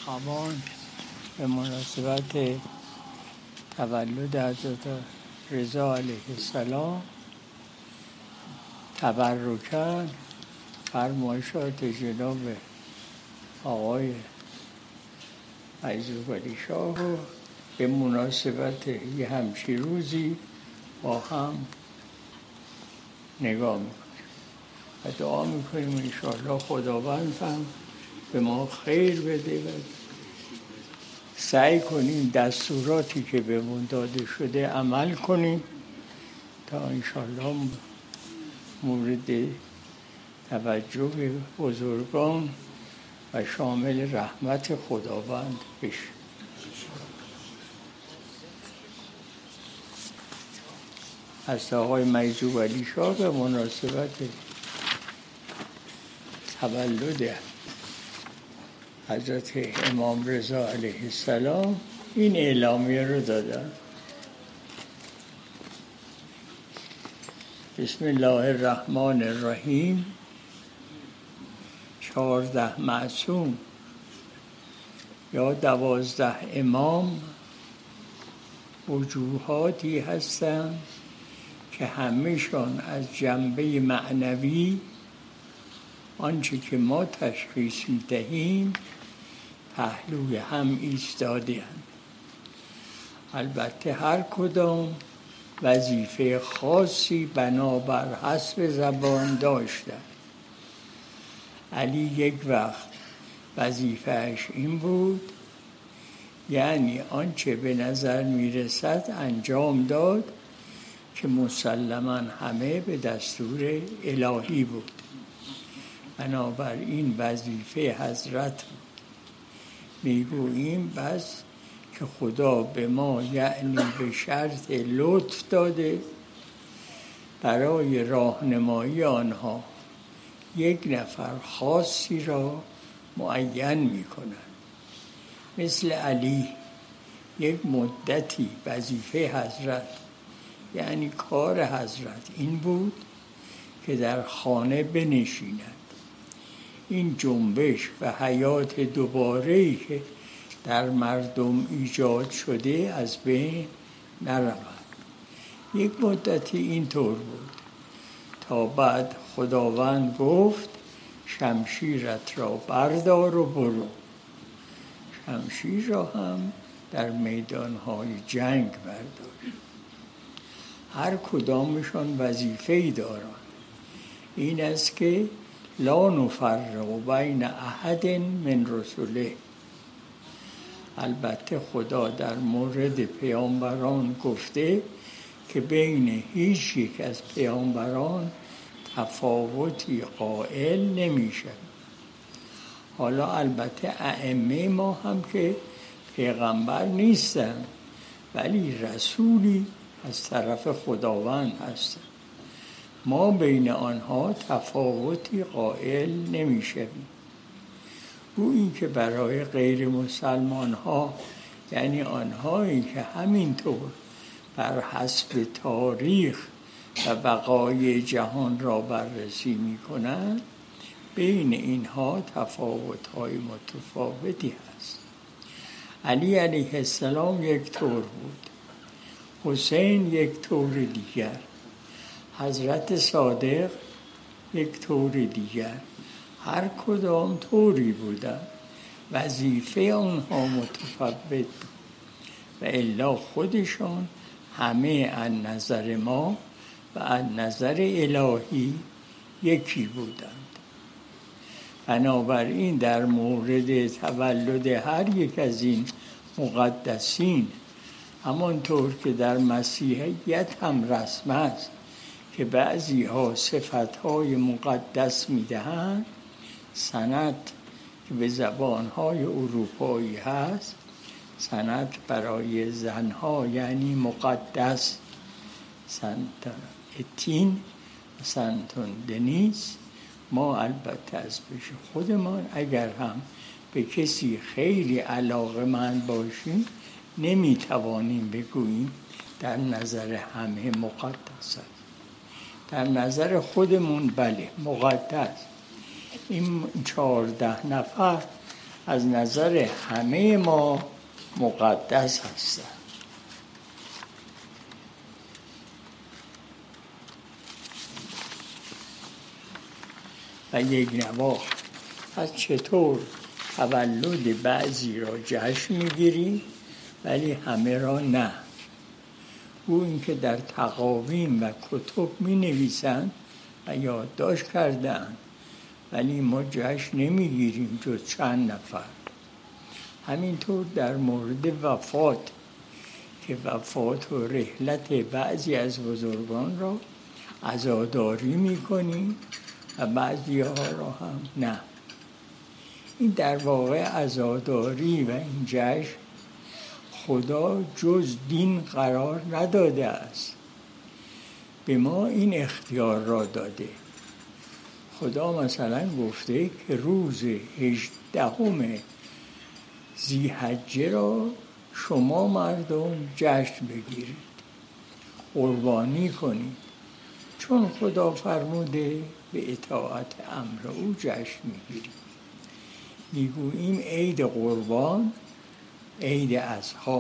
خواهان به مناسبت تولد حضرت رضا علیه السلام تبرکاً فرمایشات جناب آقای عزیز ولی شاه رو به مناسبت یه همچین روزی با هم نگاه میکنیم و دعا میکنیم انشاءالله خداوند هم به ما خیر بده و سعی کنیم دستوراتی که بهمون داده شده عمل کنیم تا انشاءالله مورد توجه بزرگان و شامل رحمت خداوند بشه. از آقای مجذوب ولی شاه به مناسبت تولد حضرت امام رضا علیه السلام این اعلامیه رو دادن: بسم الله الرحمن الرحیم. 14 معصوم یا 12 امام وجوهاتی هستند که همه‌شان از جنبه معنوی آنچه که ما تشخیص می‌دهیم پهلوی هم ایستاده‌اند. البته هر کدام وظیفه خاصی بنابر حسب زبان داشتند. علی یک وقت وظیفه‌اش این بود، یعنی آنچه به نظر میرسد انجام داد که مسلماً همه به دستور الهی بود. بنابراین وظیفه حضرت بود. میگوییم بس که خدا به ما یعنی به شرط لطف داده برای راهنمایی آنها یک نفر خاصی را معین می‌کند. مثل علی یک مدتی وظیفه حضرت یعنی کار حضرت این بود که در خانه بنشیند، این جنبش و حیات دوباره‌ای که در مردم ایجاد شده از بین نرود. یک مدتی اینطور بود تا بعد خداوند گفت شمشیرت را بردار و برو. شمشیر را هم در میدانهای جنگ برداشت. هر کدامشان وظیفه‌ای دارند. این است که لا نفرق بین احد من رسله. البته خدا در مورد پیامبران گفته که بین هیچ یک از پیامبران تفاوتی قائل نمیشه. حالا البته ائمه ما هم که پیغمبر نیستن ولی رسولی از طرف خداوند هستن. ما بین آنها تفاوتی قائل نمیشویم. گویی که برای غیر مسلمان ها یعنی آنهایی که همینطور بر حسب تاریخ و وقایع جهان را بررسی می کنند بین اینها تفاوت‌های متفاوتی هست. علی علیه السلام یک طور بود، حسین یک طور دیگر، حضرت صادق یک طور دیگر. هر کدام طوری بودند. وظیفه آنها متفاوت بود و الا خودشان همه از نظر ما و از نظر الهی یکی بودند. بنابراین در مورد تولد هر یک از این مقدسین همانطور که در مسیحیت هم رسم است که بعضی ها صفتهای مقدس میدهند، سند که به زبانهای اروپایی هست، سند برای زنها یعنی مقدس سنت اتین سنتون دنیس. ما البته از پیش خودمان اگر هم به کسی خیلی علاقه‌مند باشیم نمیتوانیم بگوییم در نظر همه مقدس است. در نظر خودمون بله مقدس. این 14 نفر از نظر همه ما مقدس هستند. و یک نواخت پس چطور تولد بعضی را جشن میگیری ولی همه را نه؟ او اینکه در تقاویم و کتب می نویسند و یادداشت کردند، ولی ما جشن نمیگیریم جز چند نفر. همینطور در مورد وفات، که وفات و رحلت بعضی از بزرگان را عزاداری میکنیم و بعضی ها را هم نه. این در واقع عزاداری و این جشن خدا جز دین قرار نداده است، به ما این اختیار را داده. خدا مثلا گفته که روز 18 ذی‌حجه را شما مردم جشن بگیرید، قربانی کنید، چون خدا فرموده به اطاعت امر او جشن میگیرید. میگوییم عید قربان، عید اضحی.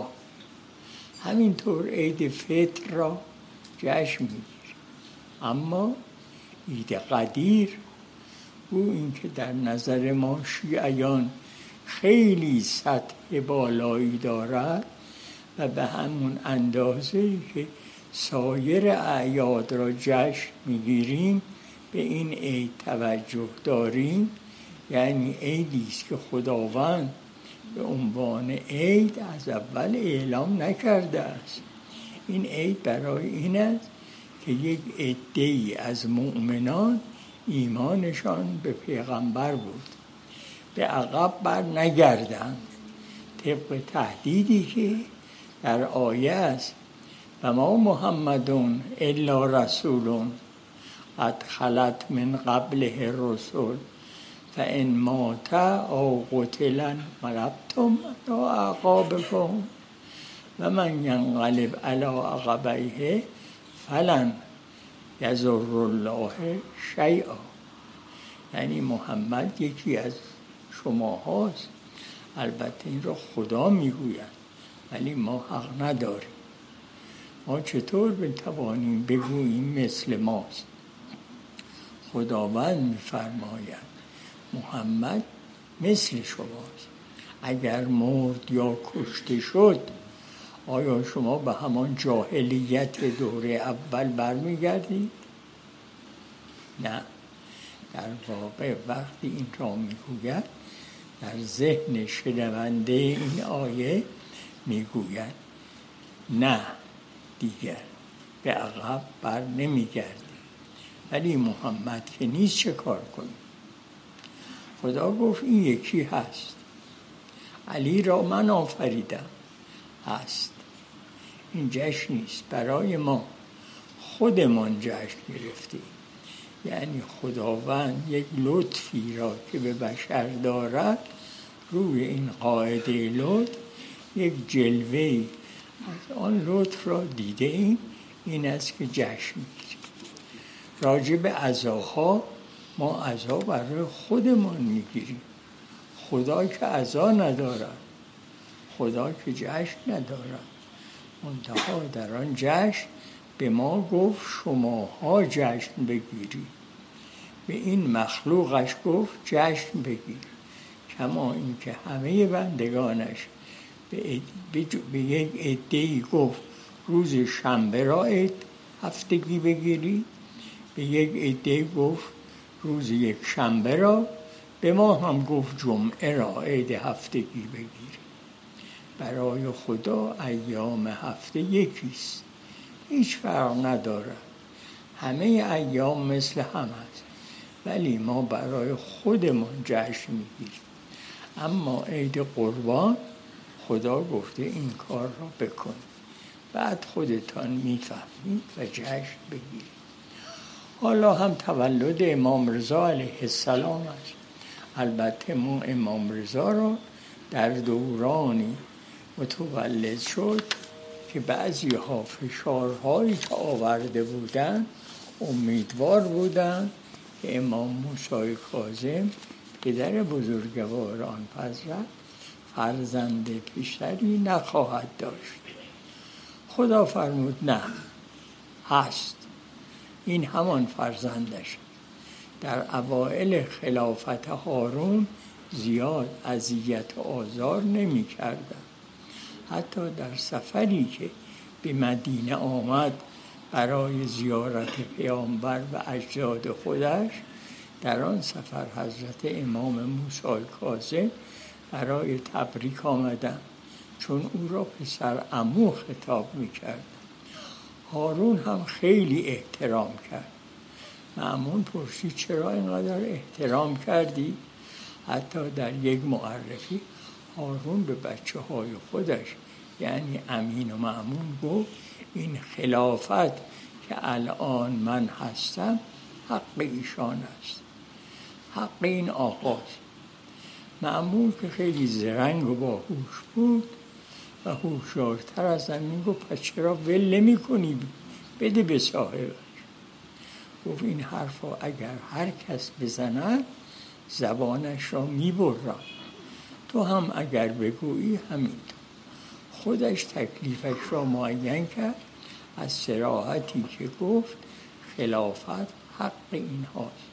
همینطور عید فطر را جشن میگیریم. اما عید قدیر، او این که در نظر ما شیعیان خیلی سطح بالایی دارد و به همون اندازه که سایر اعیاد را جشن میگیریم به این عید توجه داریم. یعنی عیدی است که خداوند به عنوان عید از اول اعلام نکرده است. این عید برای این است که یک عده‌ای از مؤمنان ایمانشان به پیغمبر بود، به عقب بر نگردند، طبق تهدیدی که در آیه است: و ما محمدون الا رسول قد خلت من قبله الرسل فان مات او قتل انقلبتم علی اعقابکم و من ینقلب علی عقبیه فلن یضر الله شیئا. یعنی محمد یکی از شما هاست. البته این را خدا میگوید، ولی ما حق نداریم. ما چطور بتوانیم بگوییم مثل ماست؟ خداوند میفرماید محمد مثل شماست. اگر مرد یا کشته شد، آیا شما به همان جاهلیت دوره اول برمیگردید؟ نه. در واقع وقتی این را میگوید، در ذهن شنونده این آیه میگوید نه دیگر به عقب بر نمیگردیم. ولی محمد که نیست چه کار کنیم؟ خدا گفت این یکی هست. علی را من آفریدم، هست. این جشن نیست برای ما، خودمان جشن گرفتیم. یعنی خداوند یک لطفی را که به بشر دارد، روی این قاعده لطف یک جلوه‌ای از آن لطف را دیده ایم. این است که جشن میگیریم. راجع به عزاها، ما عزا برای خودمان میگیریم. خدا که عزا ندارد، خدا که جشن ندارد. منتها در آن جشن به ما گفت شماها جشن بگیرید. به این مخلوقش گفت جشن بگیر، کما این که همه بندگانش به یک عده‌ای گفت روز شنبه را عید هفتگی بگیری، به یک عده گفت روز یک شنبه را، به ما هم گفت جمعه را عید هفتگی بگیری. برای خدا ایام هفته یکیست، هیچ فرق نداره، همه ایام مثل هم است. ولی ما برای خودمون جشن میگیریم. اما عید قربان خدا گفته این کار را بکن، بعد خودتان میفهمید و جشن بگیرید. حالا هم تولد امام رضا علیه السلام است. البته ما امام رضا را در دورانی متولد شد که بعضی ها فشارهایی که آورده بودند امیدوار بودند که امام موسی کاظم پدر بزرگوار آن حضرت فرزند پیشتری نخواهد داشت. خدا فرمود نه، هست، این همان فرزندش. در اوائل خلافت هارون زیاد اذیت و آزار نمی کردن. حتی در سفری که به مدینه آمد برای زیارت پیامبر و اجداد خودش، در آن سفر حضرت امام موسی کاظم برای تبریک آمدن، چون او را پسر عمو خطاب می‌کرد. هارون هم خیلی احترام کرد. مأمون پرسید چرا اینقدر احترام کردی؟ حتی در یک معرفی هارون به بچه‌های خودش یعنی امین و مأمون گفت این خلافت که الان من هستم حق ایشان است، حق این آقاست. مأمون که خیلی زرنگ و باهوش بود و هوشیارتر از همین گفت پس چرا ول نمی کنی؟ بده به صاحبش. گفت این حرفا اگر هر کس بزند زبانش را می برم، تو هم اگر بگویی همینطور. خودش تکلیفش را معین کرد از صراحتی که گفت خلافت حق این هاست.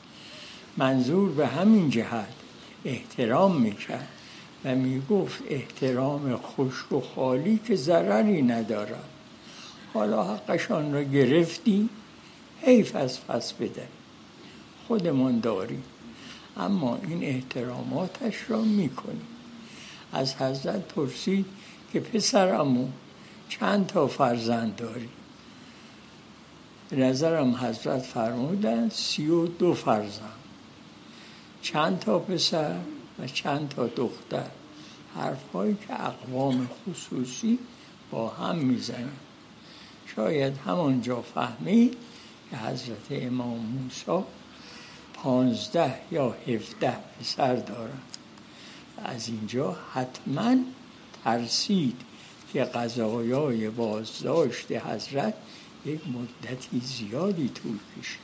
منظور به همین جهت احترام میکرد و میگفت احترام خشک و خالی که ضرری ندارد. حالا حقشان را گرفتی، حیف از پس بده، خودمان داریم، اما این احتراماتش را میکنی. از حضرت پرسید که پسرمو چند تا فرزند داری؟ به نظرم حضرت فرمودند 32 فرزند، چند تا پسر و چند تا دختر. حرفهایی که اقوام خصوصی با هم میزنند. شاید همانجا فهمید که حضرت امام موسی 15 یا 17 پسر دارند. از اینجا حتما ترسید که قضایای بازداشت حضرت یک مدتی زیادی طول کشید.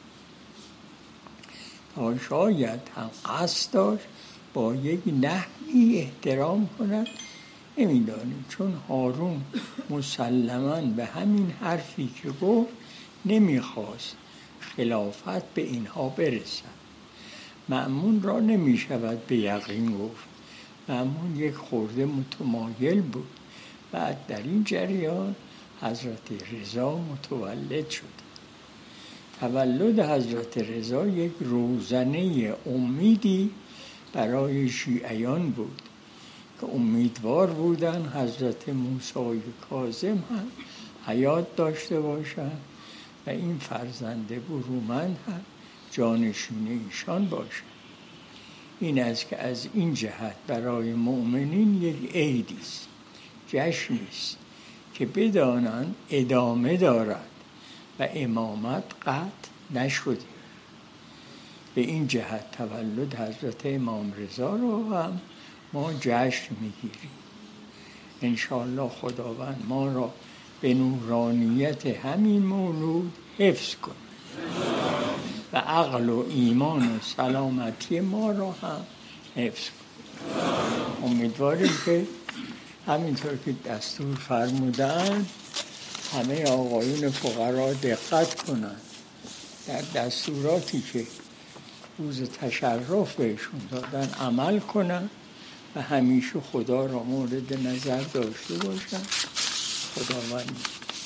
تا شاید هم قصد داشت با یک نحوی احترام کند، نمیدانیم، چون هارون مسلماً به همین حرفی که گفت نمیخواست خلافت به اینها برسد. مأمون را نمیشود به یقین گفت. مأمون یک خورده متمایل بود. بعد در این جریان حضرت رضا متولد شد. تولد حضرت رضا یک روزنه امیدی برای شیعیان بود که امیدوار بودن حضرت موسی کاظم هم حیات داشته باشند و این فرزند برومند هم جانشین ایشان باشد. این است که از این جهت برای مؤمنین یک عیدی است، جشنی است که بدانند ادامه دارد و امامت قطع نشده. به این جهت تولد حضرت امام رضا رو هم ما جشن میگیریم. انشاءالله خداوند ما را به نورانیت همین مولود حفظ کن و عقل و ایمان و سلامتی ما را هم حفظ کن. امیدواریم که همینطور که دستور فرمودن همه آقایون فقرا دقت کنند در دستوراتی که روز تشرف بهشون دادن عمل کنند و همیشه خدا را مورد نظر داشته باشند. خداوند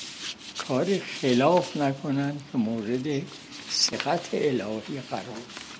کار خلاف نکنند که مورد ثقت الهی قرار